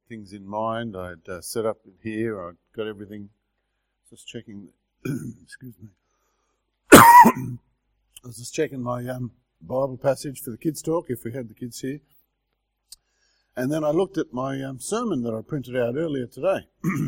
things in mind. I'd set up here. I'd got everything. Just checking. Excuse me. I was just checking my Bible passage for the kids' talk, if we had the kids here. And then I looked at my sermon that I printed out earlier today.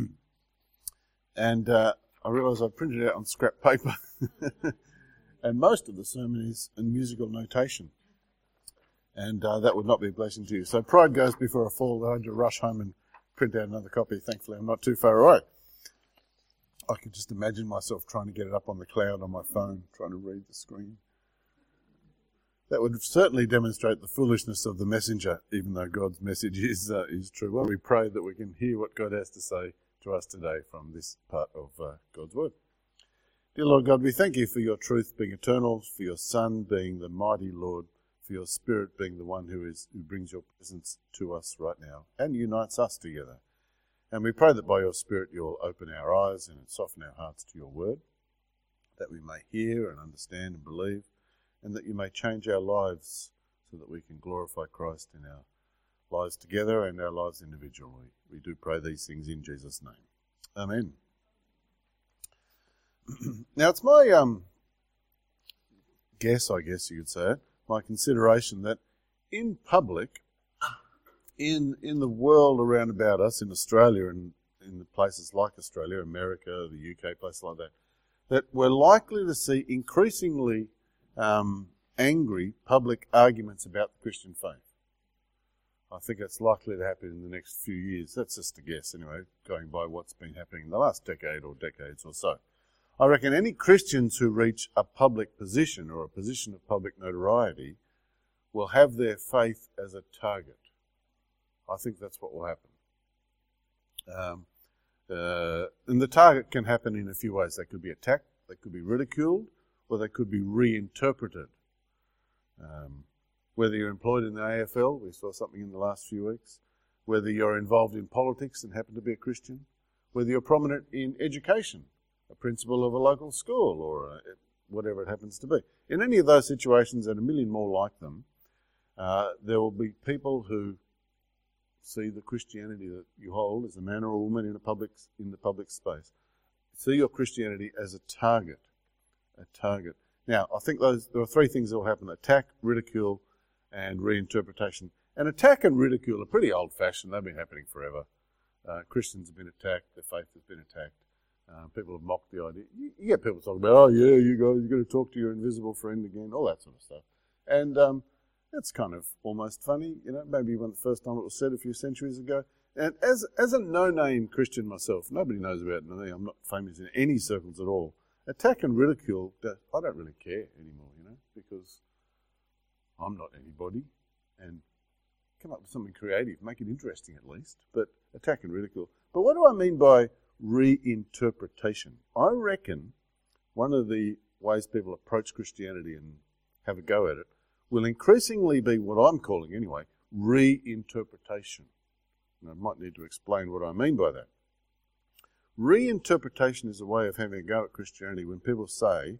And I realised I printed it out on scrap paper. And most of the sermon is in musical notation. And that would not be a blessing to you. So pride goes before a fall. I had to rush home and print out another copy. Thankfully, I'm not too far away. I could just imagine myself trying to get it up on the cloud on my phone, trying to read the screen. That would certainly demonstrate the foolishness of the messenger, even though God's message is true. Well, we pray that we can hear what God has to say to us today from this part of God's Word. Dear Lord God, we thank you for your truth being eternal, for your Son being the mighty Lord, for your Spirit being the one who brings your presence to us right now and unites us together. And we pray that by your Spirit you'll open our eyes and soften our hearts to your word, that we may hear and understand and believe, and that you may change our lives so that we can glorify Christ in our lives together and our lives individually. We do pray these things in Jesus' name. Amen. Now it's my guess, I guess you could say it, my consideration that in public, in the world around about us, in Australia and in the places like Australia, America, the UK, places like that, that we're likely to see increasingly angry public arguments about the Christian faith. I think it's likely to happen in the next few years. That's just a guess anyway, going by what's been happening in the last decade or decades or so. I reckon any Christians who reach a public position or a position of public notoriety will have their faith as a target. I think that's what will happen. And the target can happen in a few ways. They could be attacked, they could be ridiculed, or they could be reinterpreted. Whether you're employed in the AFL, we saw something in the last few weeks, whether you're involved in politics and happen to be a Christian, whether you're prominent in education, a principal of a local school or whatever it happens to be. In any of those situations and a million more like them, there will be people who see the Christianity that you hold as a man or a woman in the public space. See your Christianity as a target. Now, I think there are three things that will happen: attack, ridicule, and reinterpretation. And attack and ridicule are pretty old-fashioned. They've been happening forever. Christians have been attacked. Their faith has been attacked. People have mocked the idea. You get people talking about, oh yeah, you guys, you're going to talk to your invisible friend again, all that sort of stuff. And it's kind of almost funny, maybe when the first time it was said a few centuries ago. And as a no-name Christian myself, nobody knows about me, I'm not famous in any circles at all. Attack and ridicule, I don't really care anymore, because I'm not anybody. And come up with something creative, make it interesting at least. But attack and ridicule. But what do I mean by reinterpretation? I reckon one of the ways people approach Christianity and have a go at it will increasingly be what I'm calling anyway, reinterpretation. And I might need to explain what I mean by that. Reinterpretation is a way of having a go at Christianity when people say,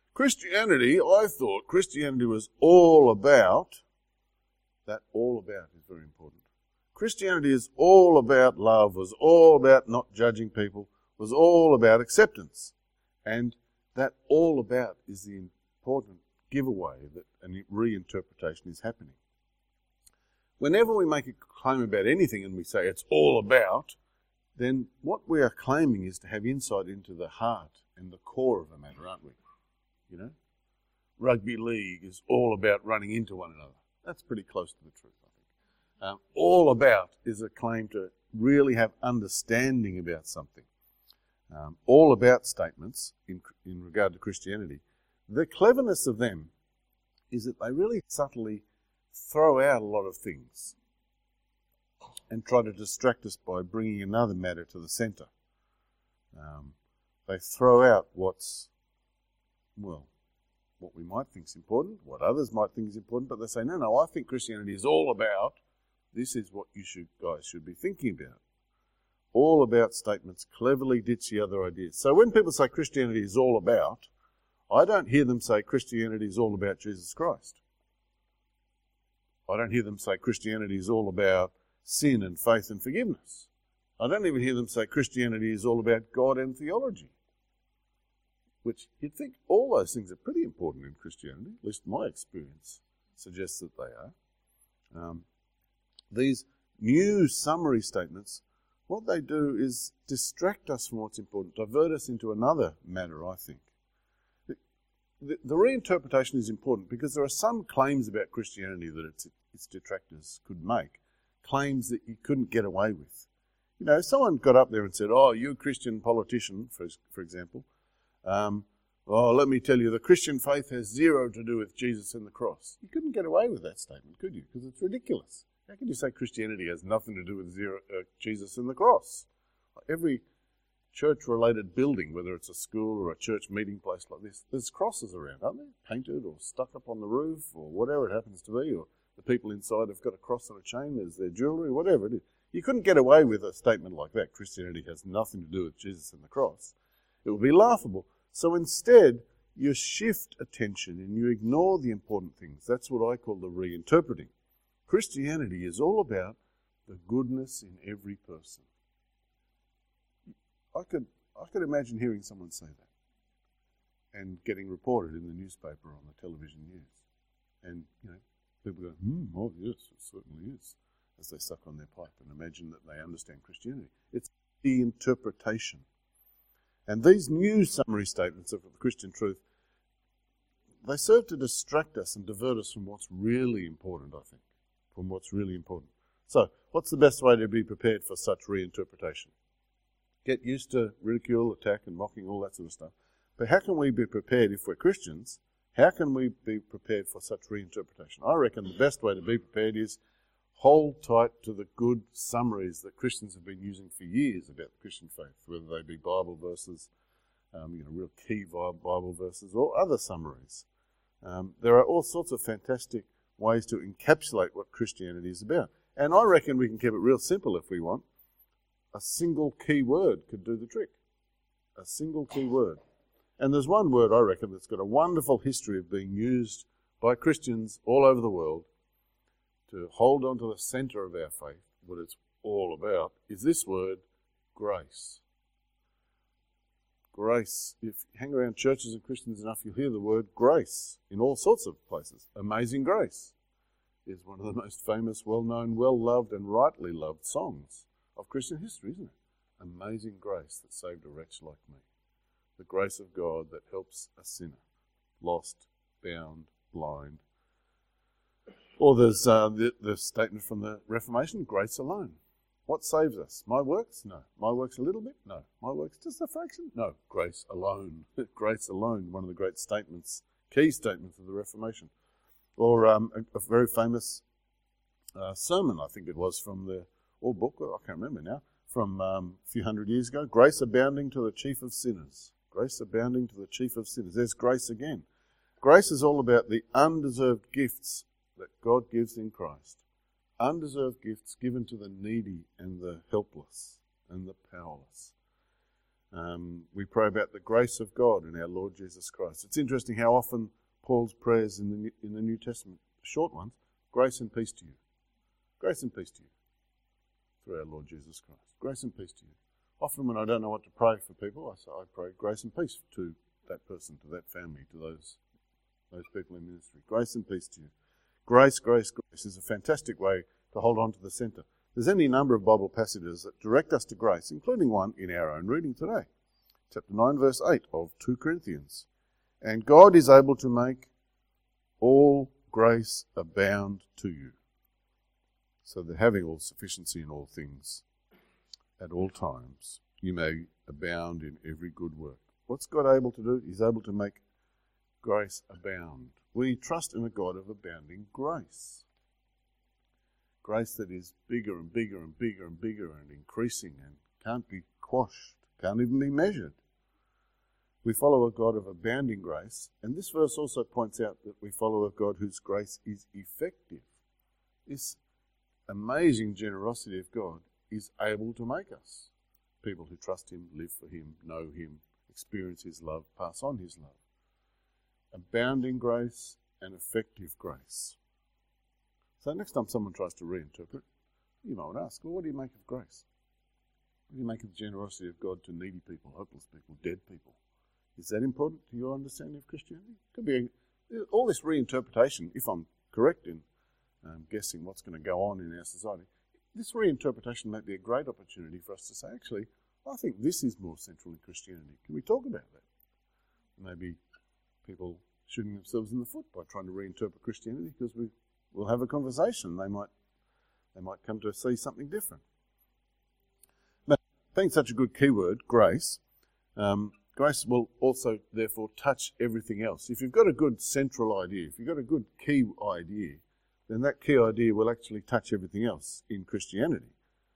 I thought Christianity was all about, that all about is very important. Christianity is all about love, was all about not judging people, was all about acceptance. And that all about is the important giveaway that a reinterpretation is happening. Whenever we make a claim about anything and we say it's all about, then what we are claiming is to have insight into the heart and the core of the matter, aren't we? Rugby league is all about running into one another. That's pretty close to the truth, I think. All about is a claim to really have understanding about something. All about statements in regard to Christianity, the cleverness of them is that they really subtly throw out a lot of things and try to distract us by bringing another matter to the centre. They throw out what we might think is important, what others might think is important, but they say, no, I think Christianity is all about, this is what you guys should be thinking about. All about statements cleverly ditch the other ideas. So when people say Christianity is all about, I don't hear them say Christianity is all about Jesus Christ. I don't hear them say Christianity is all about sin and faith and forgiveness. I don't even hear them say Christianity is all about God and theology, which you'd think all those things are pretty important in Christianity, at least my experience suggests that they are. These new summary statements, what they do is distract us from what's important, divert us into another matter, I think. The reinterpretation is important because there are some claims about Christianity that its detractors could make, claims that you couldn't get away with. You know, if someone got up there and said, "Oh, you Christian politician," for example, "Oh, let me tell you, the Christian faith has zero to do with Jesus and the cross." You couldn't get away with that statement, could you? Because it's ridiculous. How can you say Christianity has nothing to do with Jesus and the cross? Every church-related building, whether it's a school or a church meeting place like this, there's crosses around, aren't there? Painted or stuck up on the roof or whatever it happens to be, or the people inside have got a cross on a chain as their jewellery, whatever it is. You couldn't get away with a statement like that. Christianity has nothing to do with Jesus and the cross. It would be laughable. So instead, you shift attention and you ignore the important things. That's what I call the reinterpreting. Christianity is all about the goodness in every person. I could imagine hearing someone say that and getting reported in the newspaper or on the television news. And, you know, people go, "Oh yes, it certainly is," as they suck on their pipe and imagine that they understand Christianity. It's the interpretation. And these new summary statements of the Christian truth, they serve to distract us and divert us from what's really important, I think, from what's really important. So, what's the best way to be prepared for such reinterpretation? Get used to ridicule, attack and mocking, all that sort of stuff. But how can we be prepared if we're Christians? How can we be prepared for such reinterpretation? I reckon the best way to be prepared is hold tight to the good summaries that Christians have been using for years about the Christian faith, whether they be Bible verses, real key Bible verses, or other summaries. There are all sorts of fantastic ways to encapsulate what Christianity is about. And I reckon we can keep it real simple if we want. A single key word could do the trick. A single key word. And there's one word, I reckon, that's got a wonderful history of being used by Christians all over the world to hold on to the centre of our faith. What it's all about is this word, grace. Grace. If you hang around churches and Christians enough, you'll hear the word grace in all sorts of places. Amazing Grace is one of the most famous, well-known, well-loved and rightly loved songs of Christian history, isn't it? Amazing grace that saved a wretch like me. The grace of God that helps a sinner, lost, bound, blind. Or there's the statement from the Reformation, grace alone. What saves us? My works? No. My works a little bit? No. My works just a fraction? No. Grace alone. Grace alone, one of the great statements, key statements of the Reformation. Or a very famous sermon, I think it was, from the or book, I can't remember now, from a few hundred years ago. Grace abounding to the chief of sinners. Grace abounding to the chief of sinners. There's grace again. Grace is all about the undeserved gifts that God gives in Christ. Undeserved gifts given to the needy and the helpless and the powerless. We pray about the grace of God in our Lord Jesus Christ. It's interesting how often Paul's prayers in the New Testament, short ones, grace and peace to you. Grace and peace to you. Through our Lord Jesus Christ. Grace and peace to you. Often when I don't know what to pray for people, I pray grace and peace to that person, to that family, to those people in ministry. Grace and peace to you. Grace, grace, grace is a fantastic way to hold on to the centre. There's any number of Bible passages that direct us to grace, including one in our own reading today. Chapter 9, verse 8 of 2 Corinthians. And God is able to make all grace abound to you, so that having all sufficiency in all things at all times, you may abound in every good work. What's God able to do? He's able to make grace abound. We trust in a God of abounding grace. Grace that is bigger and bigger and bigger and bigger and increasing and can't be quashed, can't even be measured. We follow a God of abounding grace, and this verse also points out that we follow a God whose grace is effective. This amazing generosity of God is able to make us people who trust Him, live for Him, know Him, experience His love, pass on His love. Abounding grace and effective grace. So next time someone tries to reinterpret, You might want to ask, well, what do you make of grace? What do you make of the generosity of God to needy people, hopeless people, dead people? Is that important to your understanding of Christianity? Could be all this reinterpretation, if I'm correct in guessing what's going to go on in our society. This reinterpretation might be a great opportunity for us to say, actually, I think this is more central in Christianity. Can we talk about that? Maybe people shooting themselves in the foot by trying to reinterpret Christianity, because we'll have a conversation. They might come to see something different. But being such a good keyword, grace, grace will also therefore touch everything else. If you've got a good central idea, if you've got a good key idea, then that key idea will actually touch everything else in Christianity.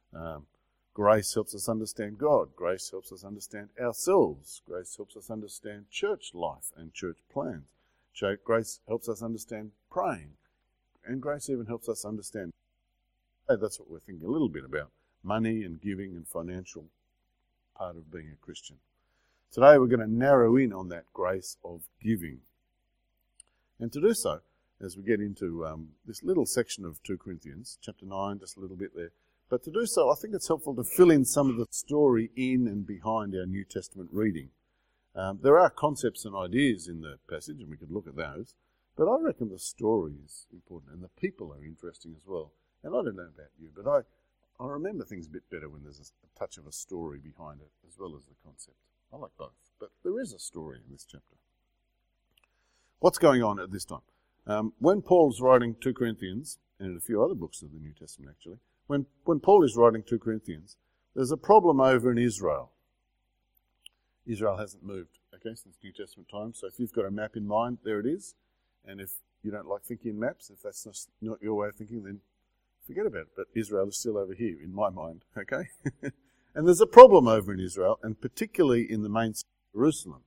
Grace helps us understand God. Grace helps us understand ourselves. Grace helps us understand church life and church plans. Grace helps us understand praying. And grace even helps us understand, that's what we're thinking a little bit about, money and giving and financial part of being a Christian. Today we're going to narrow in on that grace of giving. And to do so, as we get into this little section of 2 Corinthians, chapter 9, just a little bit there. But to do so, I think it's helpful to fill in some of the story in and behind our New Testament reading. There are concepts and ideas in the passage, and we could look at those. But I reckon the story is important, and the people are interesting as well. And I don't know about you, but I remember things a bit better when there's a touch of a story behind it, as well as the concept. I like both, but there is a story in this chapter. What's going on at this time? When Paul's writing 2 Corinthians, and in a few other books of the New Testament actually, when Paul is writing 2 Corinthians, there's a problem over in Israel. Israel hasn't moved, since New Testament times. So if you've got a map in mind, there it is. And if you don't like thinking in maps, if that's not your way of thinking, then forget about it. But Israel is still over here in my mind, okay? And there's a problem over in Israel, and particularly in the main city of Jerusalem.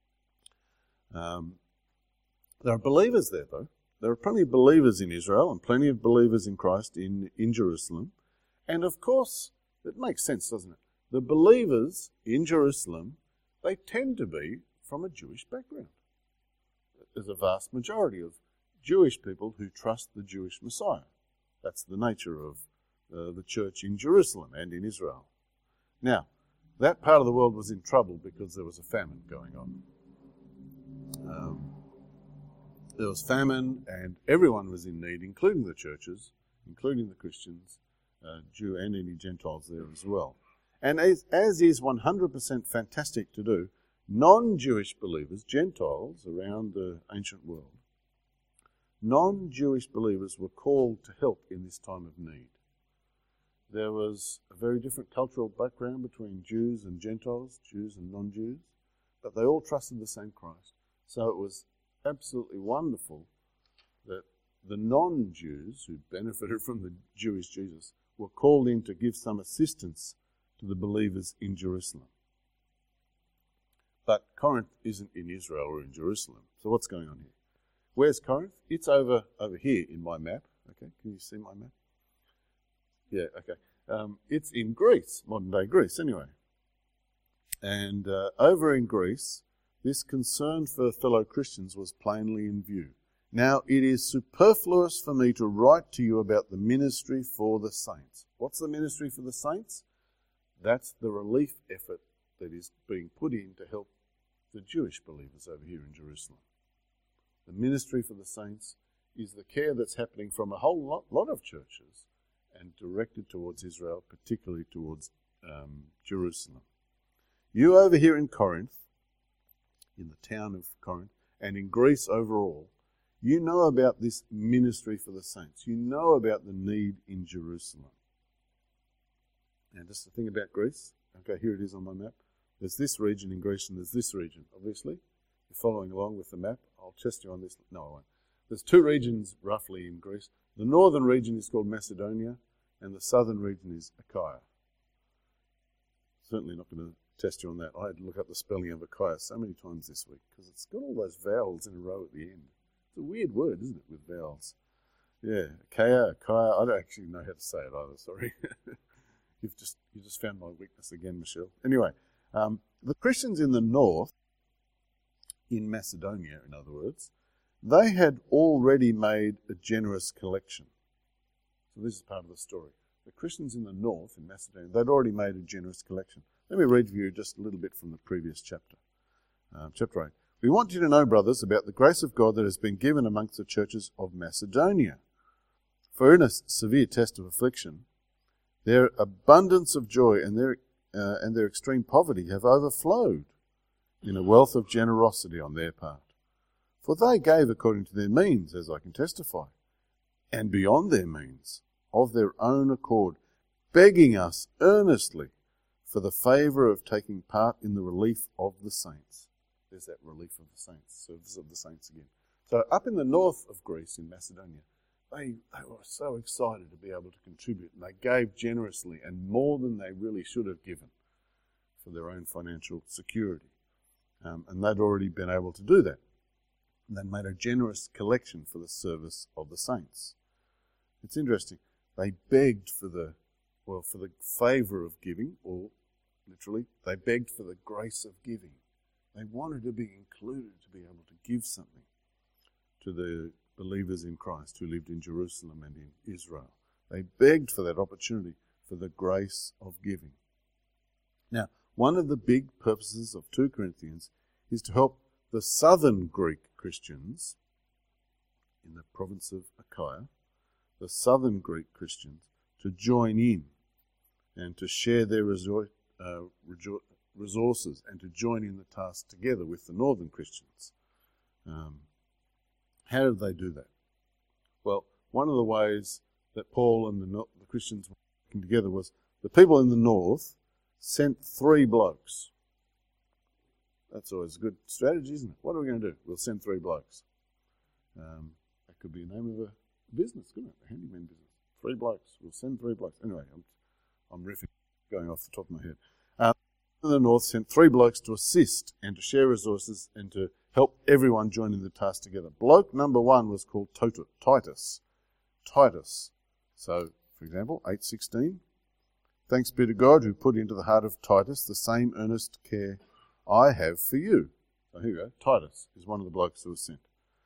There are believers there, though. There are plenty of believers in Israel and plenty of believers in Christ in Jerusalem. And of course, it makes sense, doesn't it? The believers in Jerusalem, they tend to be from a Jewish background. There's a vast majority of Jewish people who trust the Jewish Messiah. That's the nature of the church in Jerusalem and in Israel. Now, that part of the world was in trouble because there was a famine going on. There was famine and everyone was in need, including the churches, including the Christians, Jew and any Gentiles there as well. And as is 100% fantastic to do, non-Jewish believers, Gentiles around the ancient world, non-Jewish believers were called to help in this time of need. There was a very different cultural background between Jews and Gentiles, Jews and non-Jews, but they all trusted the same Christ. So it was absolutely wonderful that the non-Jews who benefited from the Jewish Jesus were called in to give some assistance to the believers in Jerusalem. But Corinth isn't in Israel or in Jerusalem. So what's going on here? Where's Corinth? It's over here in my map. Okay, can you see my map? Yeah, okay. It's in Greece, modern-day Greece anyway. And over in Greece, this concern for fellow Christians was plainly in view. Now, it is superfluous for me to write to you about the ministry for the saints. What's the ministry for the saints? That's the relief effort that is being put in to help the Jewish believers over here in Jerusalem. The ministry for the saints is the care that's happening from a whole lot of churches and directed towards Israel, particularly towards Jerusalem. You over here in Corinth, in the town of Corinth, and in Greece overall, you know about this ministry for the saints. You know about the need in Jerusalem. And just the thing about Greece, okay, here it is on my map. There's this region in Greece and there's this region, obviously. You're following along with the map. I'll test you on this. No, I won't. There's two regions roughly in Greece. The northern region is called Macedonia and the southern region is Achaia. Certainly not going to test you on that. I had to look up the spelling of Achaia so many times this week because it's got all those vowels in a row at the end. It's a weird word, isn't it, with vowels? Yeah, Achaia. I don't actually know how to say it either, sorry. You just found my weakness again, Michelle. Anyway, the Christians in the north, in Macedonia, in other words, they had already made a generous collection. So this is part of the story. the Christians in the north, in Macedonia, they'd already made a generous collection. Let me read for you just a little bit from the previous chapter. Chapter 8. We want you to know, brothers, about the grace of God that has been given amongst the churches of Macedonia. For in a severe test of affliction, their abundance of joy and their extreme poverty have overflowed in a wealth of generosity on their part. For they gave according to their means, as I can testify, and beyond their means, of their own accord, begging us earnestly for the favour of taking part in the relief of the saints. There's that relief of the saints, service of the saints again. So up in the north of Greece, in Macedonia, they were so excited to be able to contribute, and they gave generously and more than they really should have given for their own financial security. And they'd already been able to do that. And they made a generous collection for the service of the saints. It's interesting. They begged for the favour of giving, or literally, they begged for the grace of giving. They wanted to be included, to be able to give something to the believers in Christ who lived in Jerusalem and in Israel. They begged for that opportunity, for the grace of giving. Now, one of the big purposes of 2 Corinthians is to help the southern Greek Christians in the province of Achaia, the southern Greek Christians, to join in and to share their resources and to join in the task together with the northern Christians. How did they do that? Well, one of the ways that Paul and the Christians were working together was the people in the north sent 3 blokes. That's always a good strategy, isn't it? What are we going to do? We'll send 3 blokes. That could be the name of a business, couldn't it? A handyman business. 3 blokes. We'll send 3 blokes. Anyway, I'm riffing, going off the top of my head. The north sent 3 blokes to assist and to share resources and to help everyone join in the task together. Bloke number 1 was called Titus. Titus. So, for example, 8:16. Thanks be to God who put into the heart of Titus the same earnest care I have for you. So here we go. Titus is one of the blokes who was sent.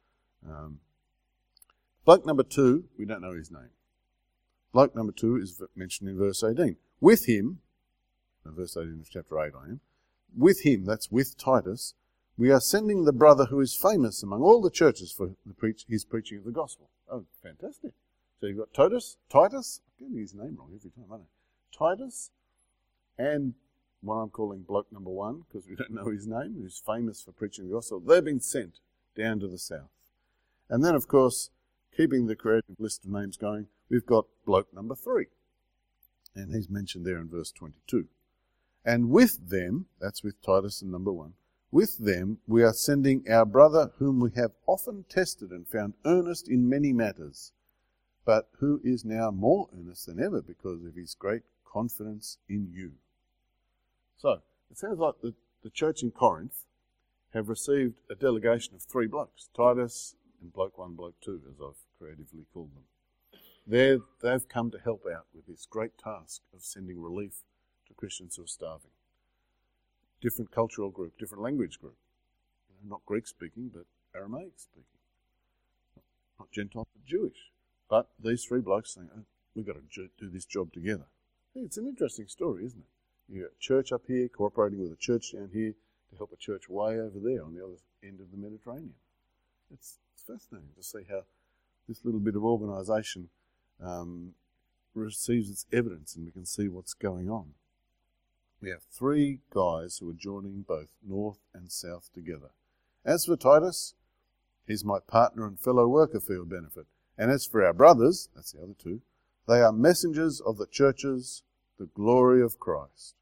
Bloke number 2, we don't know his name. Bloke number 2 is mentioned in verse 18. With him, verse 18 of chapter 8 I am, with him, that's with Titus, we are sending the brother who is famous among all the churches for his preaching of the gospel. Oh, fantastic. So you've got Titus, I'm getting his name wrong every time, aren't I? Titus, and what I'm calling bloke number 1, because we don't know his name, who's famous for preaching the gospel. They've been sent down to the south. And then, of course, keeping the creative list of names going, we've got bloke number 3. And he's mentioned there in verse 22. And with them, that's with Titus and number 1, with them we are sending our brother whom we have often tested and found earnest in many matters, but who is now more earnest than ever because of his great confidence in you. So, it sounds like the church in Corinth have received a delegation of 3 blokes, Titus and bloke 1, bloke 2, as I've creatively called them. They've come to help out with this great task of sending relief to Christians who are starving. Different cultural group, different language group. Not Greek speaking, but Aramaic speaking. Not Gentile, but Jewish. But these 3 blokes saying, oh, we've got to do this job together. Hey, it's an interesting story, isn't it? You've got a church up here cooperating with a church down here to help a church way over there on the other end of the Mediterranean. It's fascinating to see how this little bit of organisation receives its evidence and we can see what's going on. We have 3 guys who are joining both north and south together. As for Titus, he's my partner and fellow worker for your benefit. And as for our brothers, that's the other 2, they are messengers of the churches, the glory of Christ.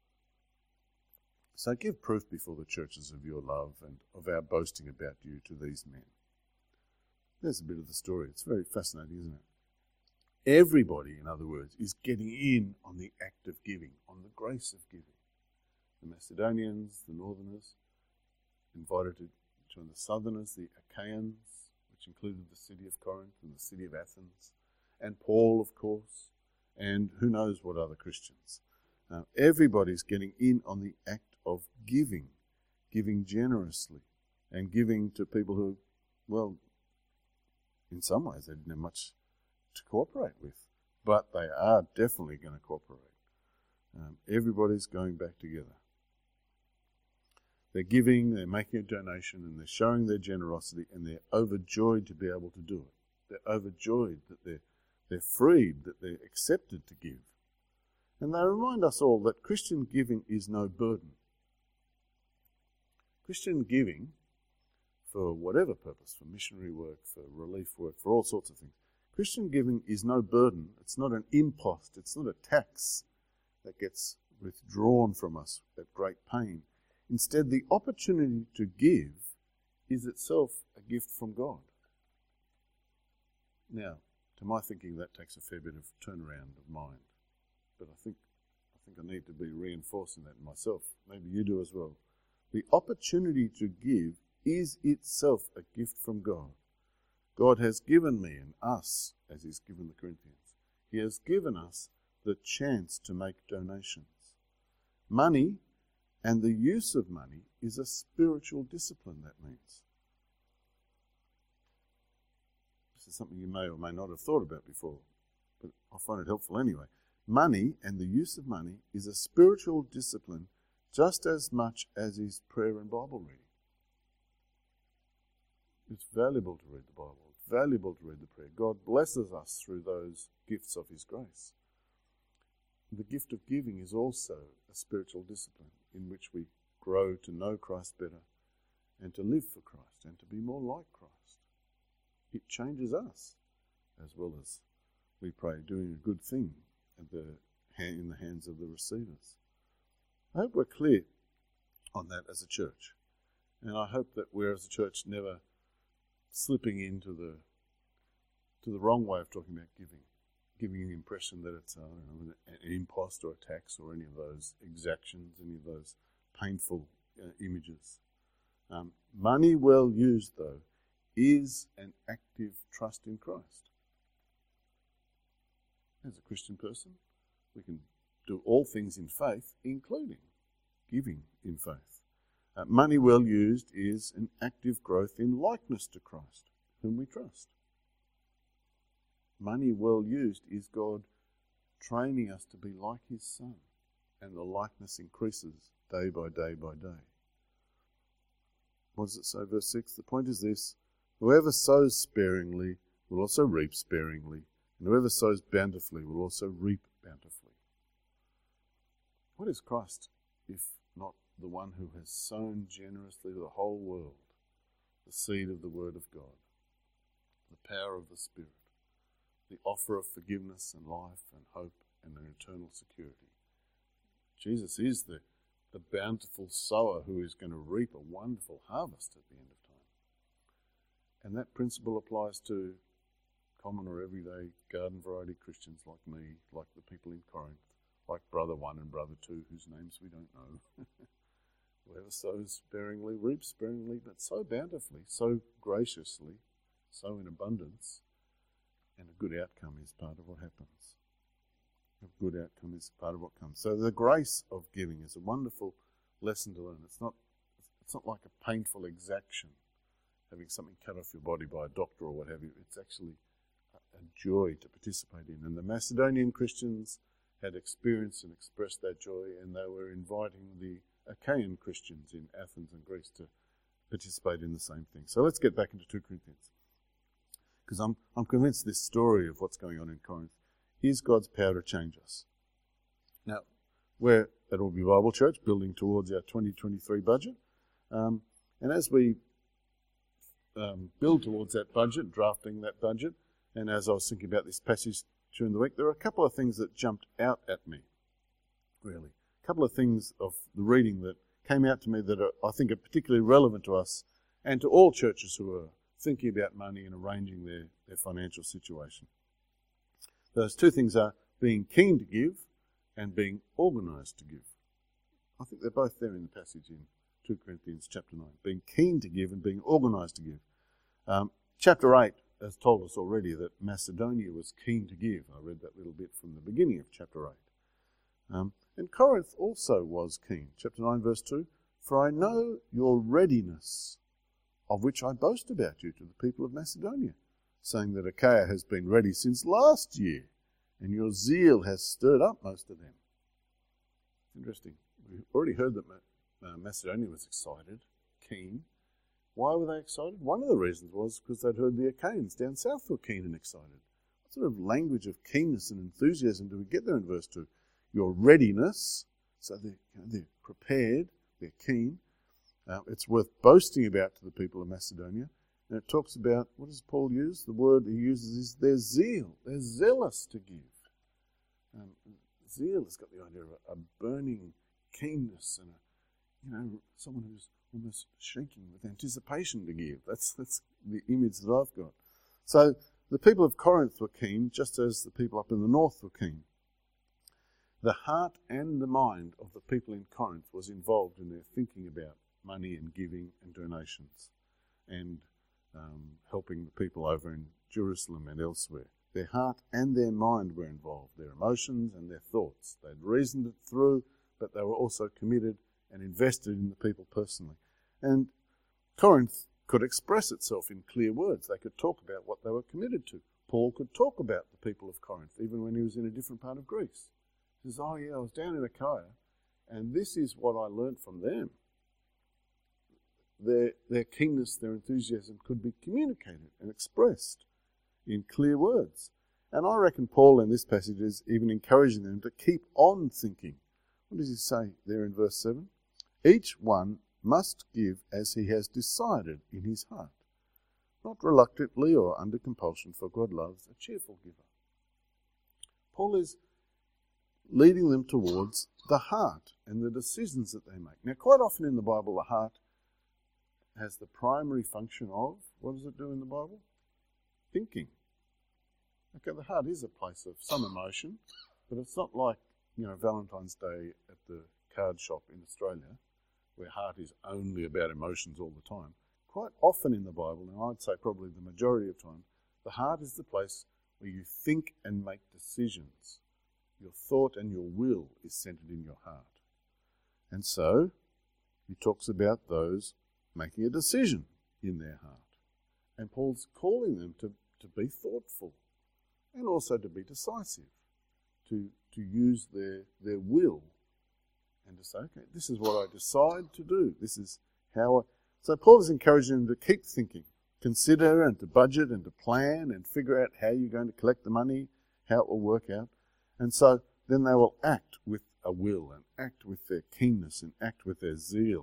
So give proof before the churches of your love and of our boasting about you to these men. There's a bit of the story. It's very fascinating, isn't it? Everybody, in other words, is getting in on the act of giving, on the grace of giving. The Macedonians, the northerners, invited to join the southerners, the Achaeans, which included the city of Corinth and the city of Athens, and Paul, of course, and who knows what other Christians. Everybody's getting in on the act of giving generously, and giving to people who, well, in some ways they didn't have much to cooperate with. but they are definitely going to cooperate. Everybody's going back together. They're giving, they're making a donation, and they're showing their generosity, and they're overjoyed to be able to do it. They're overjoyed that they're freed, that they're accepted to give. And they remind us all that Christian giving is no burden. Christian giving, for whatever purpose, for missionary work, for relief work, for all sorts of things, Christian giving is no burden. It's not an impost. It's not a tax that gets withdrawn from us at great pain. Instead, the opportunity to give is itself a gift from God. Now, to my thinking, that takes a fair bit of turnaround of mind. But I think I need to be reinforcing that myself. Maybe you do as well. The opportunity to give is itself a gift from God. God has given me and us, as He's given the Corinthians, He has given us the chance to make donations. Money and the use of money is a spiritual discipline, that means. This is something you may or may not have thought about before, but I find it helpful anyway. Money and the use of money is a spiritual discipline just as much as is prayer and Bible reading. It's valuable to read the Bible. It's valuable to read the prayer. God blesses us through those gifts of His grace. The gift of giving is also a spiritual discipline in which we grow to know Christ better and to live for Christ and to be more like Christ. It changes us as well as, we pray, doing a good thing in the hands of the receivers. I hope we're clear on that as a church. And I hope that we're as a church never slipping into the wrong way of talking about giving the impression that it's an impost or a tax or any of those exactions, any of those painful images. Money well used, though, is an active trust in Christ. As a Christian person, we can do all things in faith, including giving in faith. Money well used is an active growth in likeness to Christ, whom we trust. Money well used is God training us to be like His Son, and the likeness increases day by day by day. What does it say, verse 6? The point is this: whoever sows sparingly will also reap sparingly, and whoever sows bountifully will also reap bountifully. What is Christ if not the one who has sown generously to the whole world the seed of the Word of God, the power of the Spirit, the offer of forgiveness and life and hope and an eternal security? Jesus is the bountiful sower who is going to reap a wonderful harvest at the end of time. And that principle applies to common or everyday garden variety Christians like me, like the people in Corinth, like Brother 1 and Brother 2, whose names we don't know. Whoever sows sparingly reaps sparingly, but so bountifully, so graciously, so in abundance, and a good outcome is part of what happens. A good outcome is part of what comes. So the grace of giving is a wonderful lesson to learn. It's not like a painful exaction, having something cut off your body by a doctor or what have you. It's actually a joy to participate in. And the Macedonian Christians had experienced and expressed that joy, and they were inviting the Achaean Christians in Athens and Greece to participate in the same thing. So let's get back into 2 Corinthians. Because I'm convinced this story of what's going on in Corinth is God's power to change us. Now, we're at Albury Bible Church building towards our 2023 budget. And as we build towards that budget, drafting that budget, and as I was thinking about this passage during the week, there are a couple of things that jumped out at me, really. A couple of things of the reading that came out to me that I think are particularly relevant to us and to all churches who are thinking about money and arranging their financial situation. Those two things are being keen to give and being organised to give. I think they're both there in the passage in 2 Corinthians chapter 9. Being keen to give and being organised to give. Chapter 8 has told us already that Macedonia was keen to give. I read that little bit from the beginning of chapter 8. And Corinth also was keen. Chapter 9 verse 2. For I know your readiness, of which I boast about you to the people of Macedonia, saying that Achaia has been ready since last year, and your zeal has stirred up most of them. Interesting. We already heard that Macedonia was excited, keen. Why were they excited? One of the reasons was because they'd heard the Achaeans down south were keen and excited. What sort of language of keenness and enthusiasm do we get there in verse 2? Your readiness, so they're prepared, they're keen. It's worth boasting about to the people of Macedonia. And it talks about, what does Paul use? The word he uses is their zeal. They're zealous to give. Zeal has got the idea of a burning keenness and someone who's almost shrinking with anticipation to give. That's the image that I've got. So the people of Corinth were keen, just as the people up in the north were keen. The heart and the mind of the people in Corinth was involved in their thinking about money and giving and donations and helping the people over in Jerusalem and elsewhere. Their heart and their mind were involved, their emotions and their thoughts. They'd reasoned it through, but they were also committed and invested in the people personally. And Corinth could express itself in clear words. They could talk about what they were committed to. Paul could talk about the people of Corinth, even when he was in a different part of Greece. He says, I was down in Achaia, and this is what I learned from them. Their keenness, their enthusiasm could be communicated and expressed in clear words. And I reckon Paul in this passage is even encouraging them to keep on thinking. What does he say there in verse 7? Each one must give as he has decided in his heart, not reluctantly or under compulsion, for God loves a cheerful giver. Paul is leading them towards the heart and the decisions that they make. Now, quite often in the Bible, the heart has the primary function of, what does it do in the Bible? Thinking. Okay, the heart is a place of some emotion, but it's not like, Valentine's Day at the card shop in Australia, where heart is only about emotions all the time. Quite often in the Bible, and I'd say probably the majority of time, the heart is the place where you think and make decisions. Your thought and your will is centered in your heart. And so, he talks about those making a decision in their heart. And Paul's calling them to be thoughtful and also to be decisive, to use their will and to say, okay, this is what I decide to do. This is how So Paul is encouraging them to keep thinking, consider and to budget and to plan and figure out how you're going to collect the money, how it will work out. And so then they will act with a will and act with their keenness and act with their zeal.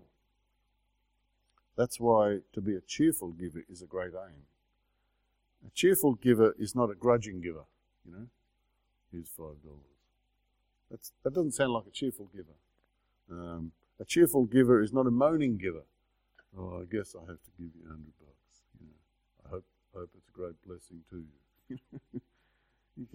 That's why to be a cheerful giver is a great aim. A cheerful giver is not a grudging giver, Here's $5. That doesn't sound like a cheerful giver. A cheerful giver is not a moaning giver. Oh, I guess I have to give you $100. I hope it's a great blessing to you. You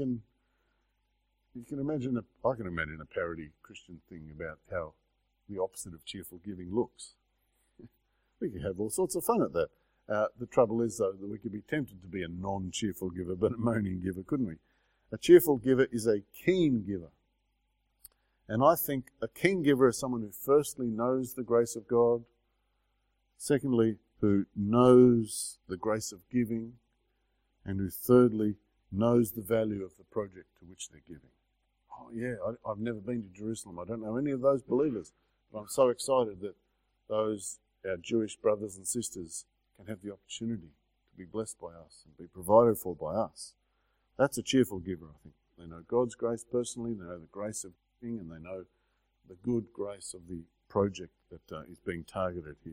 can imagine I can imagine a parody Christian thing about how the opposite of cheerful giving looks. We could have all sorts of fun at that. The trouble is, though, that we could be tempted to be a non-cheerful giver, but a moaning giver, couldn't we? A cheerful giver is a keen giver. And I think a keen giver is someone who firstly knows the grace of God, secondly, who knows the grace of giving, and who thirdly knows the value of the project to which they're giving. Oh yeah, I've never been to Jerusalem. I don't know any of those believers, but I'm so excited that our Jewish brothers and sisters can have the opportunity to be blessed by us and be provided for by us. That's a cheerful giver, I think. They know God's grace personally, they know the grace of giving, and they know the good grace of the project that is being targeted here.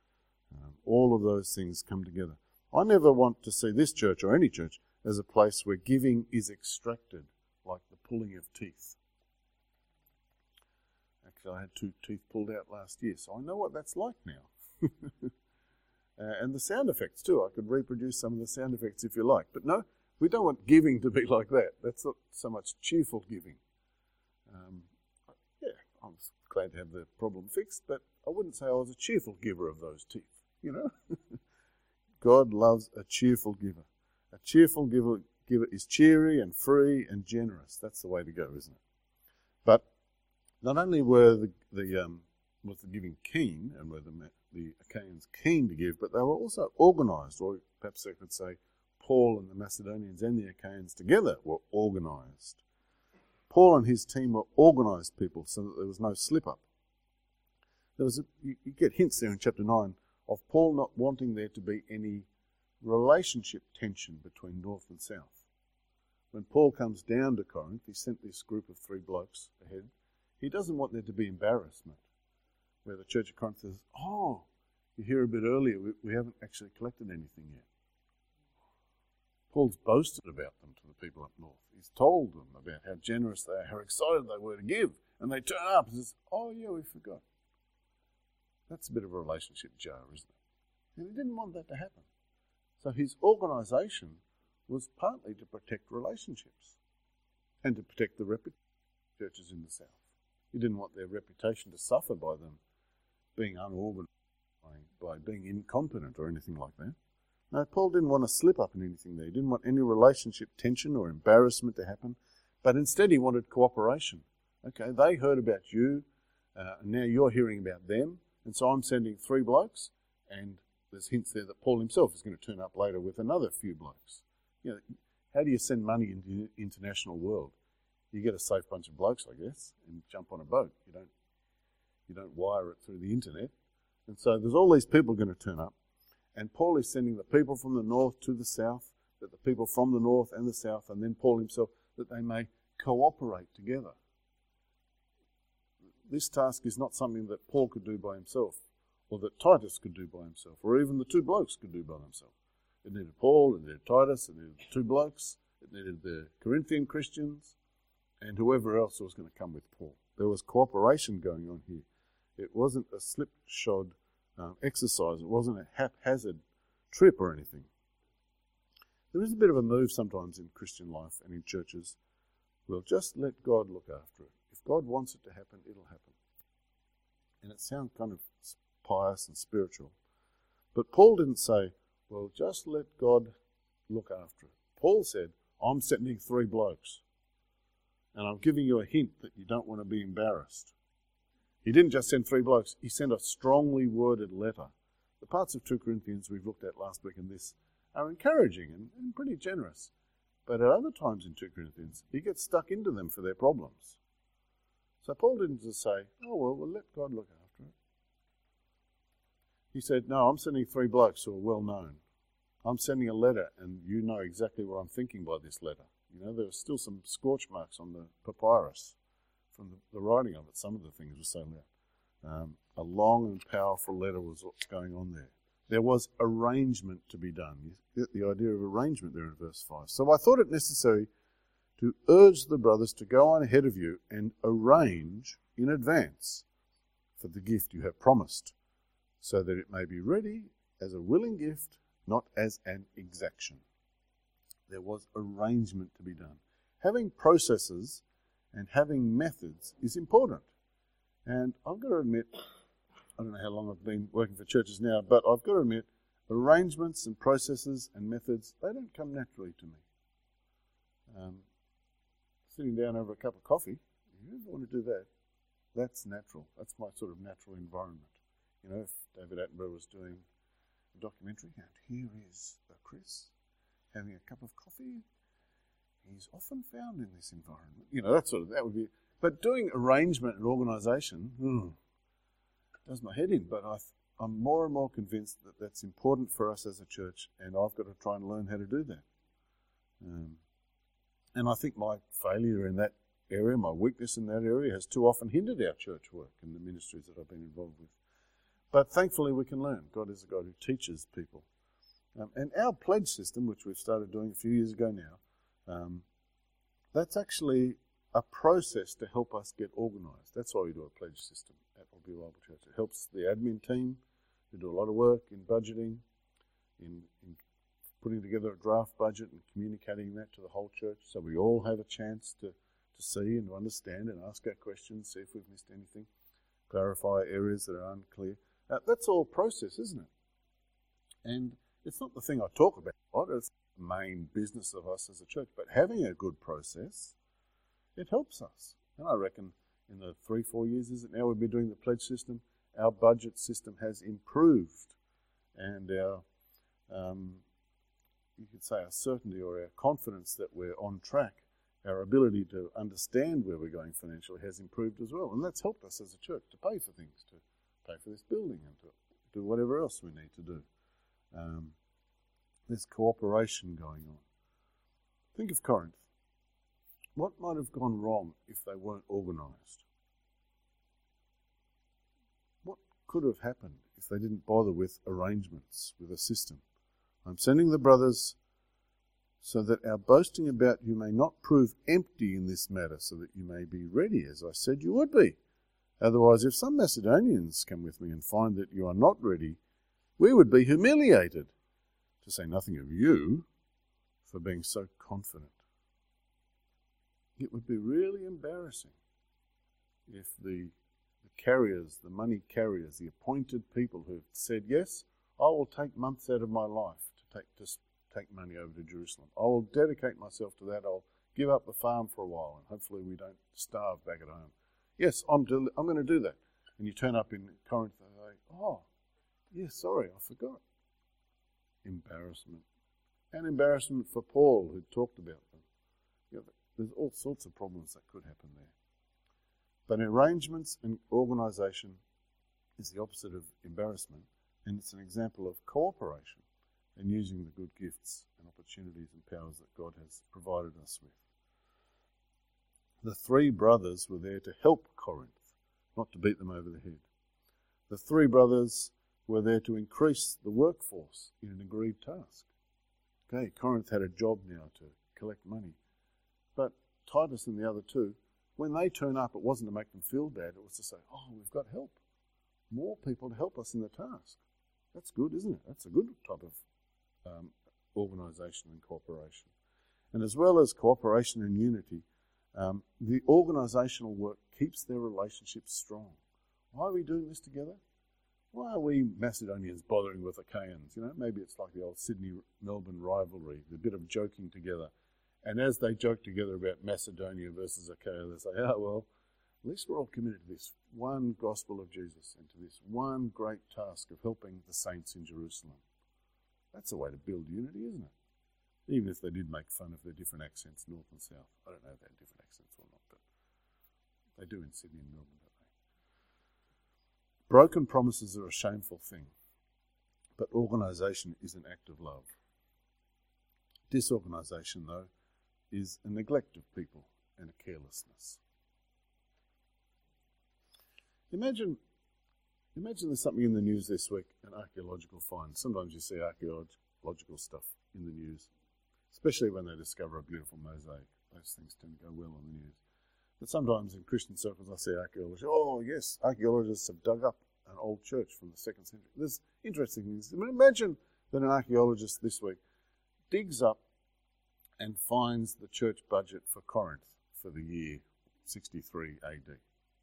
All of those things come together. I never want to see this church or any church as a place where giving is extracted like the pulling of teeth. Actually, I had 2 teeth pulled out last year, so I know what that's like now. And the sound effects too. I could reproduce some of the sound effects if you like. But no, we don't want giving to be like that. That's not so much cheerful giving. I was glad to have the problem fixed, but I wouldn't say I was a cheerful giver of those teeth, God loves a cheerful giver. A cheerful giver is cheery and free and generous. That's the way to go, isn't it? But not only were was the giving keen, and were the Achaeans keen to give, but they were also organised, or perhaps I could say Paul and the Macedonians and the Achaeans together were organised. Paul and his team were organised people so that there was no slip-up. You get hints there in chapter 9 of Paul not wanting there to be any relationship tension between north and south. When Paul comes down to Corinth, he sent this group of 3 blokes ahead. He doesn't want there to be embarrassment, where the church of Corinth says, oh, you hear a bit earlier, we haven't actually collected anything yet. Paul's boasted about them to the people up north. He's told them about how generous they are, how excited they were to give. And they turn up and says, oh yeah, we forgot. That's a bit of a relationship jar, isn't it? And he didn't want that to happen. So his organisation was partly to protect relationships and to protect the reputation of churches in the south. He didn't want their reputation to suffer by them being unorganised, by being incompetent or anything like that. No, Paul didn't want to slip up in anything there. He didn't want any relationship tension or embarrassment to happen, but instead he wanted cooperation. Okay, they heard about you, and now you're hearing about them, and so I'm sending 3 blokes, and there's hints there that Paul himself is going to turn up later with another few blokes. You know, how do you send money into the international world? You get a safe bunch of blokes, I guess, and jump on a boat. You don't wire it through the internet. And so there's all these people going to turn up, and Paul is sending the people from the north to the south, that the people from the north and the south, and then Paul himself, that they may cooperate together. This task is not something that Paul could do by himself, or that Titus could do by himself, or even the 2 blokes could do by themselves. It needed Paul, it needed Titus, it needed the 2 blokes, it needed the Corinthian Christians, and whoever else was going to come with Paul. There was cooperation going on here. It wasn't a slipshod exercise. It wasn't a haphazard trip or anything. There is a bit of a move sometimes in Christian life and in churches. We'll just let God look after it. If God wants it to happen, it'll happen. And it sounds kind of pious and spiritual. But Paul didn't say, well, just let God look after it. Paul said, I'm sending 3 blokes. And I'm giving you a hint that you don't want to be embarrassed. He didn't just send 3 blokes, he sent a strongly worded letter. The parts of 2 Corinthians we've looked at last week in this are encouraging and pretty generous. But at other times in 2 Corinthians, he gets stuck into them for their problems. So Paul didn't just say, oh, well, we'll let God look after it. He said, no, I'm sending 3 blokes who are well known. I'm sending a letter, and you know exactly what I'm thinking by this letter. You know, there are still some scorch marks on the papyrus from the writing of it. Some of the things were so loud. A long and powerful letter was what's going on there. There was arrangement to be done. You get the idea of arrangement there in verse 5. So I thought it necessary to urge the brothers to go on ahead of you and arrange in advance for the gift you have promised, so that it may be ready as a willing gift, not as an exaction. There was arrangement to be done. Having processes and having methods is important. And I've got to admit, I don't know how long I've been working for churches now, but I've got to admit, arrangements and processes and methods, they don't come naturally to me. Sitting down over a cup of coffee, if you ever want to do that, that's natural. That's my sort of natural environment. You know, if David Attenborough was doing a documentary, and here is Chris having a cup of coffee, he's often found in this environment. You know, that would be. But doing arrangement and organisation does my head in. But I'm more and more convinced that that's important for us as a church, and I've got to try and learn how to do that. And I think my failure in that area, my weakness in that area, has too often hindered our church work and the ministries that I've been involved with. But thankfully we can learn. God is a God who teaches people. And our pledge system, which we've started doing a few years ago now, that's actually a process to help us get organised. That's why we do a pledge system at Albia Bible Church. It helps the admin team who do a lot of work in budgeting, in putting together a draft budget and communicating that to the whole church, so we all have a chance to see and to understand and ask our questions, see if we've missed anything, clarify areas that are unclear. That's all process, isn't it? And it's not the thing I talk about a lot. It's the main business of us as a church. But having a good process, it helps us. And I reckon in the 3-4 years, is it now, we've been doing the pledge system, our budget system has improved. And our, you could say our certainty or our confidence that we're on track our ability to understand where we're going financially has improved as well. And that's helped us as a church to pay for things, to pay for this building and to do whatever else we need to do. There's cooperation going on. Think of Corinth. What might have gone wrong if they weren't organised? What could have happened if they didn't bother with arrangements, with a system? I'm sending the brothers so that our boasting about you may not prove empty in this matter, so that you may be ready, as I said you would be. Otherwise, if some Macedonians come with me and find that you are not ready, we would be humiliated, to say nothing of you, for being so confident. It would be really embarrassing if the carriers, the money carriers, the appointed people who've said, yes, I will take months out of my life to take money over to Jerusalem. I will dedicate myself to that. I'll give up the farm for a while, and hopefully we don't starve back at home. Yes, I'm going to do that. And you turn up in Corinth and say, oh, yes, sorry, I forgot. Embarrassment. And embarrassment for Paul, who talked about them. There's all sorts of problems that could happen there. But arrangements and organisation is the opposite of embarrassment, and it's an example of cooperation and using the good gifts and opportunities and powers that God has provided us with. The three brothers were there to help Corinth, not to beat them over the head. The three brothers were there to increase the workforce in an agreed task. Okay, Corinth had a job now to collect money. But Titus and the other two, when they turn up, it wasn't to make them feel bad. It was to say, oh, we've got help. More people to help us in the task. That's good, isn't it? That's a good type of organisation and cooperation. And as well as cooperation and unity, the organisational work keeps their relationships strong. Why are we doing this together? Why are we Macedonians bothering with Achaeans? Maybe it's like the old Sydney-Melbourne rivalry, the bit of joking together. And as they joke together about Macedonia versus Achaia, they say, oh, well, at least we're all committed to this one gospel of Jesus and to this one great task of helping the saints in Jerusalem. That's a way to build unity, isn't it? Even if they did make fun of their different accents, north and south. I don't know if they had different accents or not, but they do in Sydney and Melbourne, don't they? Broken promises are a shameful thing, but organisation is an act of love. Disorganisation, though, is a neglect of people and a carelessness. Imagine there's something in the news this week, an archaeological find. Sometimes you see archaeological stuff in the news, especially when they discover a beautiful mosaic. Those things tend to go well on the news. But sometimes in Christian circles I see archaeologists, oh yes, archaeologists have dug up an old church from the 2nd century. There's interesting things. Imagine that an archaeologist this week digs up and finds the church budget for Corinth for the year 63 AD.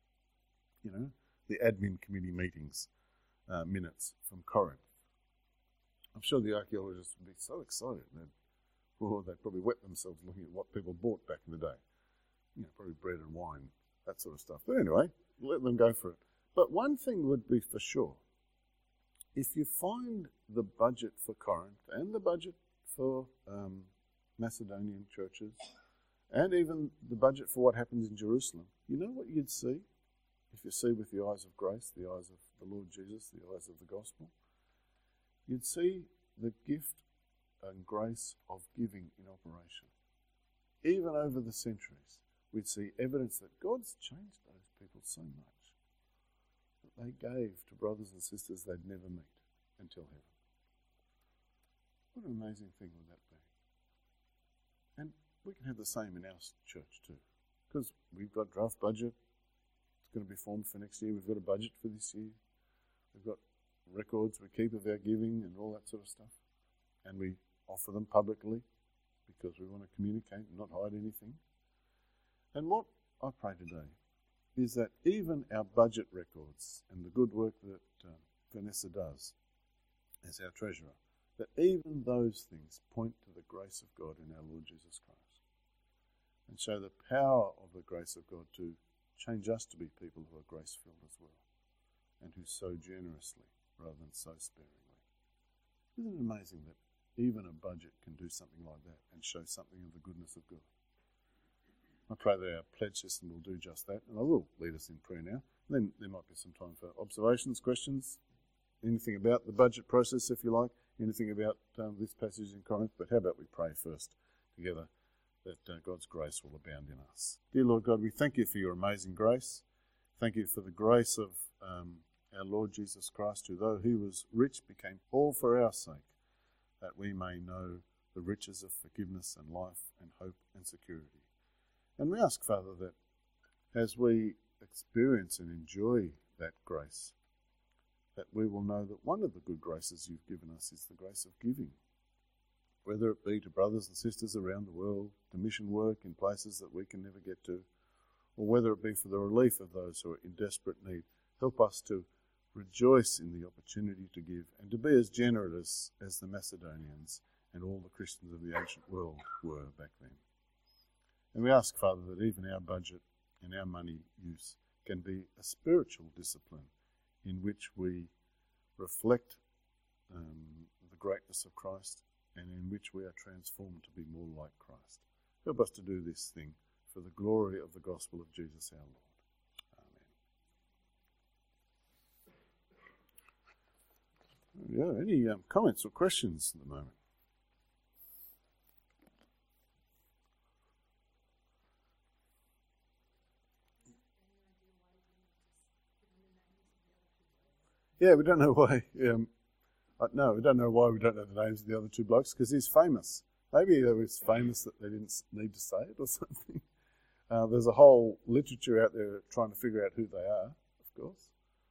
The admin committee meetings, minutes from Corinth. I'm sure the archaeologists would be so excited. They'd probably wet themselves looking at what people bought back in the day. Probably bread and wine, that sort of stuff. But anyway, let them go for it. But one thing would be for sure. If you find the budget for Corinth and the budget for Macedonian churches, and even the budget for what happens in Jerusalem, you know what you'd see? If you see with the eyes of grace, the eyes of the Lord Jesus, the eyes of the gospel, you'd see the gift and grace of giving in operation. Even over the centuries, we'd see evidence that God's changed those people so much that they gave to brothers and sisters they'd never meet until heaven. What an amazing thing would that be? And we can have the same in our church too, because we've got draft budget. It's going to be formed for next year. We've got a budget for this year. We've got records we keep of our giving and all that sort of stuff. And we offer them publicly because we want to communicate and not hide anything. And what I pray today is that even our budget records and the good work that Vanessa does as our treasurer, that even those things point to the grace of God in our Lord Jesus Christ and show the power of the grace of God to change us to be people who are grace-filled as well and who sow generously rather than sow sparingly. Isn't it amazing that even a budget can do something like that and show something of the goodness of God? I pray that our pledge system will do just that, and I will lead us in prayer now. Then there might be some time for observations, questions, anything about the budget process, if you like, anything about this passage in Corinth. But how about we pray first together that God's grace will abound in us. Dear Lord God, we thank you for your amazing grace. Thank you for the grace of our Lord Jesus Christ, who, though he was rich, became poor for our sake, that we may know the riches of forgiveness and life and hope and security. And we ask, Father, that as we experience and enjoy that grace, that we will know that one of the good graces you've given us is the grace of giving, whether it be to brothers and sisters around the world, to mission work in places that we can never get to, or whether it be for the relief of those who are in desperate need. Help us to rejoice in the opportunity to give and to be as generous as the Macedonians and all the Christians of the ancient world were back then. And we ask, Father, that even our budget and our money use can be a spiritual discipline in which we reflect the greatness of Christ and in which we are transformed to be more like Christ. Help us to do this thing for the glory of the gospel of Jesus our Lord. Amen. Yeah, any comments or questions at the moment? Yeah, we don't know why. No, we don't know why we don't know the names of the other two blokes, because he's famous. Maybe it was famous that they didn't need to say it or something. There's a whole literature out there trying to figure out who they are, of course.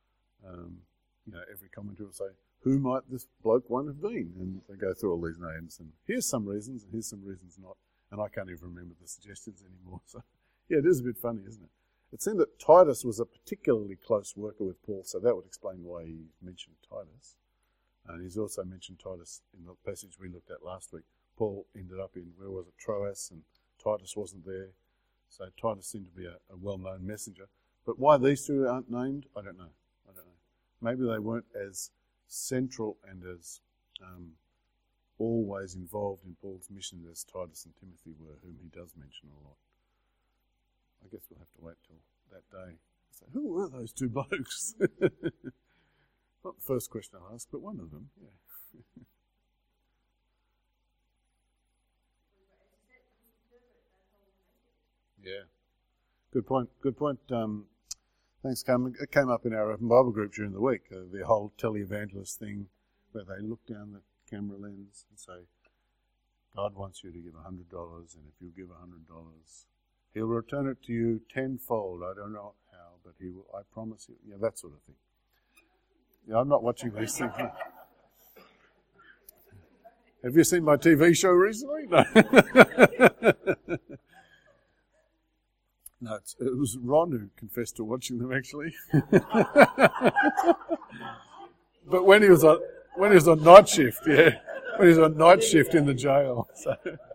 Every commenter will say, who might this bloke one have been? And they go through all these names, and here's some reasons, and here's some reasons not. And I can't even remember the suggestions anymore. So, yeah, it is a bit funny, isn't it? It seemed that Titus was a particularly close worker with Paul, so that would explain why he mentioned Titus. And he's also mentioned Titus in the passage we looked at last week. Paul ended up in, where was it, Troas, and Titus wasn't there. So Titus seemed to be a well-known messenger. But why these two aren't named, I don't know. Maybe they weren't as central and as always involved in Paul's mission as Titus and Timothy were, whom he does mention a lot. I guess we'll have to wait till that day. So, who were those two blokes? Not the first question I asked, but one of them. Yeah. Yeah. Good point. Thanks, Carmen. It came up in our Open Bible group during the week, the whole televangelist thing, where they look down the camera lens and say, God wants you to give $100, and if you give $100, He'll return it to you tenfold. I don't know how, but He will. I promise you. Yeah, that sort of thing. Yeah, I'm not watching these things. Have you seen my TV show recently? No. No, it was Ron who confessed to watching them actually. But when he was on night shift, yeah, when he was on night shift in the jail. So.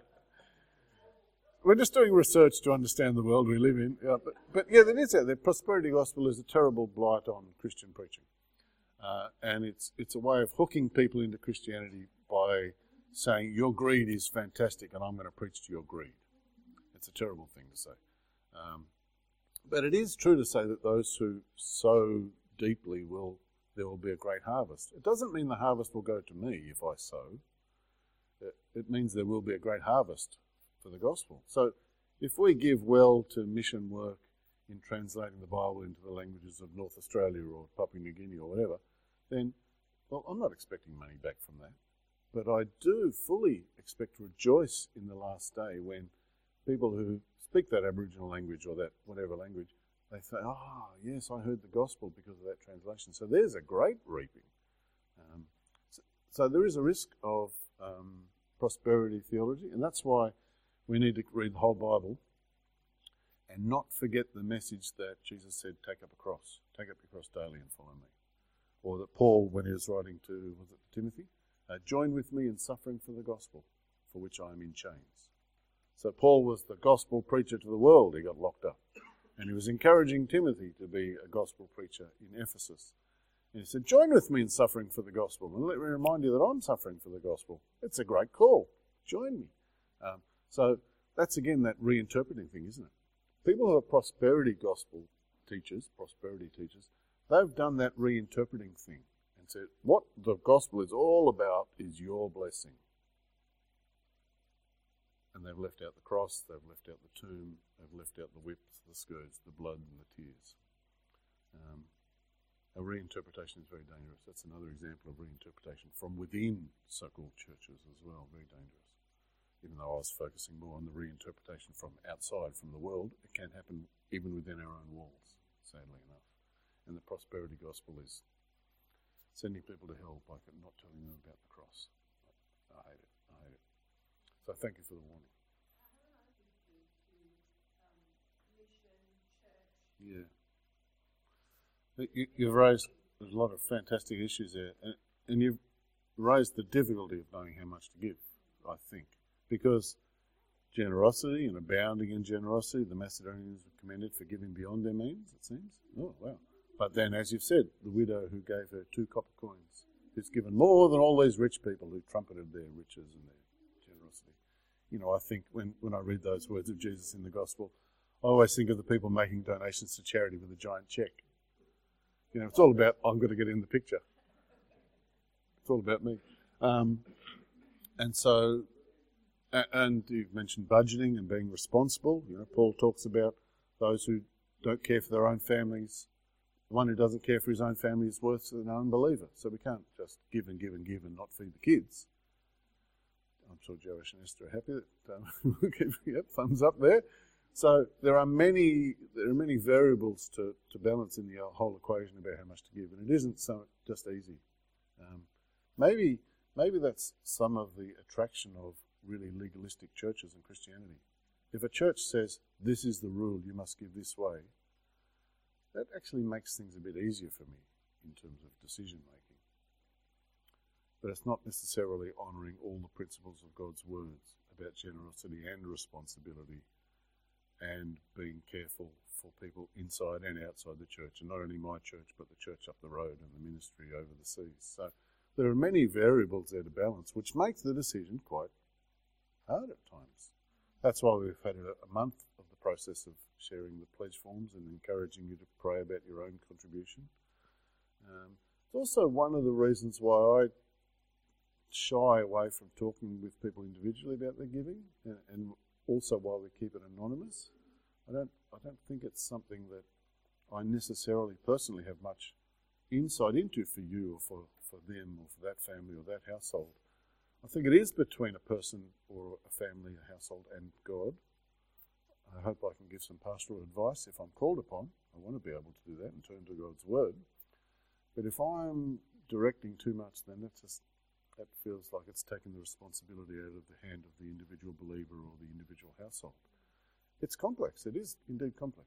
We're just doing research to understand the world we live in. Yeah, but yeah, that is it. The prosperity gospel is a terrible blight on Christian preaching. And it's a way of hooking people into Christianity by saying, your greed is fantastic and I'm going to preach to your greed. It's a terrible thing to say. But it is true to say that those who sow deeply there will be a great harvest. It doesn't mean the harvest will go to me if I sow. It means there will be a great harvest for the gospel. So if we give well to mission work in translating the Bible into the languages of North Australia or Papua New Guinea or whatever, then, well, I'm not expecting money back from that. But I do fully expect to rejoice in the last day when people who speak that Aboriginal language or that whatever language, they say, oh, yes, I heard the gospel because of that translation. So there's a great reaping. So there is a risk of prosperity theology, and that's why we need to read the whole Bible and not forget the message that Jesus said, take up a cross. Take up your cross daily and follow me. Or that Paul, when he was writing to, was it Timothy? Join with me in suffering for the gospel, for which I am in chains. So Paul was the gospel preacher to the world. He got locked up. And he was encouraging Timothy to be a gospel preacher in Ephesus. And he said, join with me in suffering for the gospel. And let me remind you that I'm suffering for the gospel. It's a great call. Join me. So that's, again, that reinterpreting thing, isn't it? people who are prosperity teachers, they've done that reinterpreting thing and said, what the gospel is all about is your blessing. And they've left out the cross, they've left out the tomb, they've left out the whips, the scourge, the blood and the tears. A reinterpretation is very dangerous. That's another example of reinterpretation from within so-called churches as well, very dangerous. Even though I was focusing more on the reinterpretation from outside, from the world, it can happen even within our own walls, sadly enough. And the prosperity gospel is sending people to hell by not telling them about the cross. I hate it. So thank you for the warning. Yeah. You've raised a lot of fantastic issues there, and you've raised the difficulty of knowing how much to give, I think, because generosity and abounding in generosity, the Macedonians were commended for giving beyond their means, it seems. Oh, wow. But then, as you've said, the widow who gave her 2 copper coins, who's given more than all these rich people who trumpeted their riches and their generosity. You know, I think when I read those words of Jesus in the gospel, I always think of the people making donations to charity with a giant cheque. You know, it's all about, I'm going to get in the picture. It's all about me. And you've mentioned budgeting and being responsible. You know, Paul talks about those who don't care for their own families. The one who doesn't care for his own family is worse than an unbeliever. So we can't just give and give and give and not feed the kids. I'm sure Joash and Esther are happy that yep, thumbs up there. So there are many variables to balance in the whole equation about how much to give, and it isn't so just easy. Maybe that's some of the attraction of really legalistic churches in Christianity. If a church says, this is the rule, you must give this way, that actually makes things a bit easier for me in terms of decision making. But it's not necessarily honouring all the principles of God's words about generosity and responsibility and being careful for people inside and outside the church, and not only my church, but the church up the road and the ministry over the seas. So there are many variables there to balance, which makes the decision quite hard at times. That's why we've had a month of the process of sharing the pledge forms and encouraging you to pray about your own contribution. It's also one of the reasons why I shy away from talking with people individually about their giving, and also why we keep it anonymous. I don't think it's something that I necessarily personally have much insight into for you or for them or for that family or that household. I think it is between a person or a family, a household and God. I hope I can give some pastoral advice if I'm called upon. I want to be able to do that and turn to God's word. But if I'm directing too much, then that feels like it's taking the responsibility out of the hand of the individual believer or the individual household. It's complex. It is indeed complex.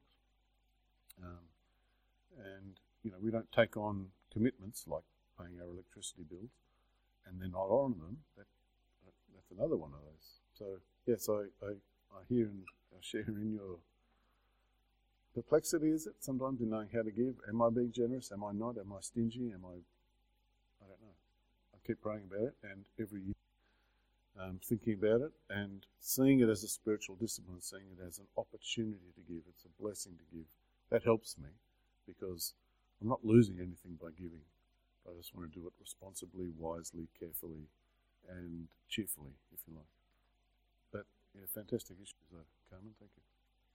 And, you know, we don't take on commitments like paying our electricity bills and then not honour them. That's another one of those. So, yes, I hear and I share in your perplexity, is it, sometimes in knowing how to give. Am I being generous? Am I not? Am I stingy? I don't know. I keep praying about it, and every year thinking about it and seeing it as a spiritual discipline, seeing it as an opportunity to give. It's a blessing to give. That helps me because I'm not losing anything by giving. I just want to do it responsibly, wisely, carefully, and cheerfully, if you like. But, yeah, fantastic issues though, Carmen, thank you.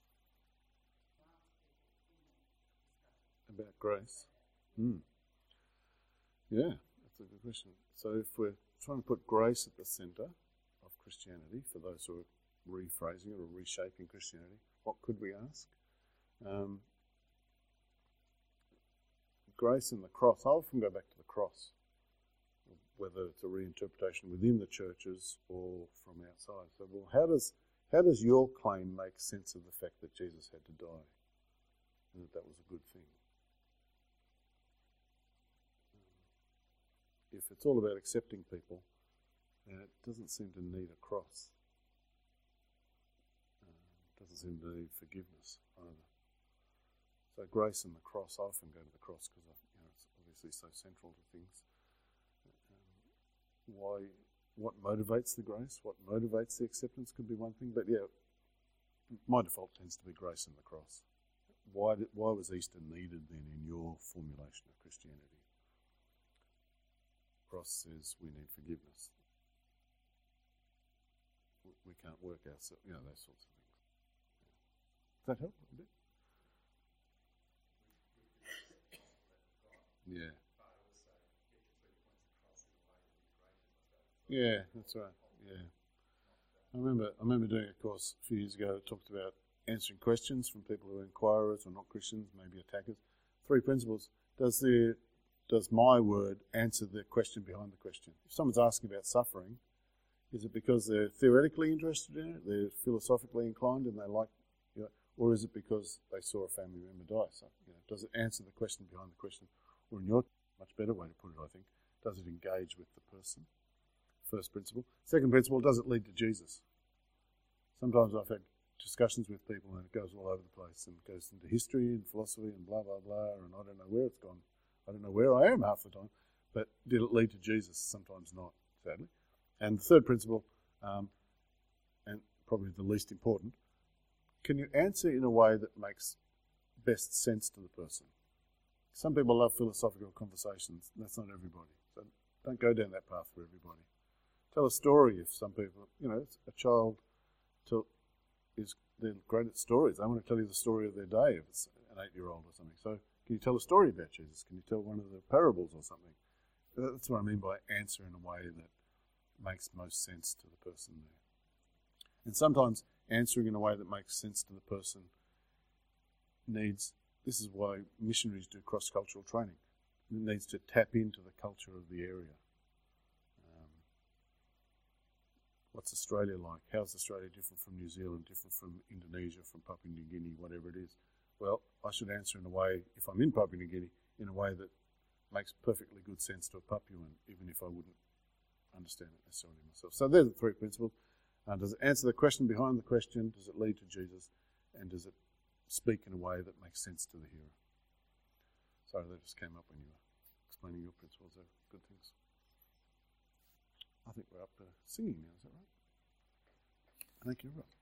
About grace. Yeah, that's a good question. So if we're trying to put grace at the centre of Christianity, for those who are rephrasing it or reshaping Christianity, what could we ask? Grace and the cross. I often go back to the cross, whether it's a reinterpretation within the churches or from outside. So, well, how does your claim make sense of the fact that Jesus had to die and that was a good thing? If it's all about accepting people, it doesn't seem to need a cross. It doesn't seem to need forgiveness either. So grace and the cross, I often go to the cross because it's obviously so central to things. What motivates the grace? What motivates the acceptance could be one thing. But yeah, my default tends to be grace and the cross. Why was Easter needed then in your formulation of Christianity? Cross says we need forgiveness. We can't work ourselves, those sorts of things. Does that help a bit? Yeah. Yeah, that's right. Yeah. I remember doing a course a few years ago that talked about answering questions from people who are inquirers or not Christians, maybe attackers. 3 principles. Does my word answer the question behind the question? If someone's asking about suffering, is it because they're theoretically interested in it, they're philosophically inclined, and they like, or is it because they saw a family member die? So, does it answer the question behind the question? Or in your much better way to put it, I think, does it engage with the person? First principle. Second principle, does it lead to Jesus? Sometimes I've had discussions with people and it goes all over the place and it goes into history and philosophy and blah, blah, blah, and I don't know where it's gone. I don't know where I am half the time, but did it lead to Jesus? Sometimes not, sadly. And the third principle, and probably the least important, can you answer in a way that makes best sense to the person? Some people love philosophical conversations. That's not everybody. So don't go down that path for everybody. Tell a story if some people, a child they're great at stories. They want to tell you the story of their day if it's an 8-year-old or something. So can you tell a story about Jesus? Can you tell one of the parables or something? That's what I mean by answer in a way that makes most sense to the person there. And sometimes answering in a way that makes sense to the person this is why missionaries do cross-cultural training. It needs to tap into the culture of the area. What's Australia like? How's Australia different from New Zealand, different from Indonesia, from Papua New Guinea, whatever it is? Well, I should answer in a way, if I'm in Papua New Guinea, in a way that makes perfectly good sense to a Papuan, even if I wouldn't understand it necessarily myself. So there's the 3 principles. Does it answer the question behind the question? Does it lead to Jesus? And does it speak in a way that makes sense to the hearer? Sorry, that just came up when you were explaining your principles. They're good things. I think we're up to singing now, is that right? I think you're right.